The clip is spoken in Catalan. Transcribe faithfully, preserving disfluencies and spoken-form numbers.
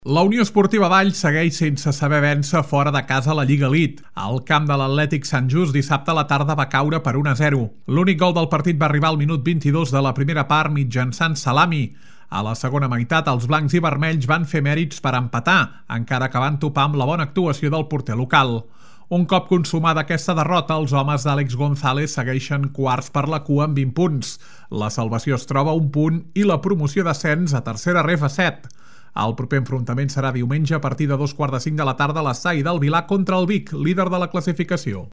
La Unió Esportiva Valls segueix sense saber vèncer fora de casa a la Lliga Elite. Al camp de l'Atlètic Sant Just dissabte a la tarda va caure per un a zero. L'únic gol del partit va arribar al minut vint-i-dos de la primera part mitjançant Salami. A la segona meitat, els blancs i vermells van fer mèrits per empatar, encara que van topar amb la bona actuació del porter local. Un cop consumada aquesta derrota, els homes d'Àlex González segueixen quarts per la cua amb vint punts. La salvació es troba a un punt i la promoció d'ascens a tercera ref a set. El proper enfrontament serà diumenge a partir de dos quarts de cinc de la tarda a l'estadi del Vilar contra el Vic, líder de la classificació.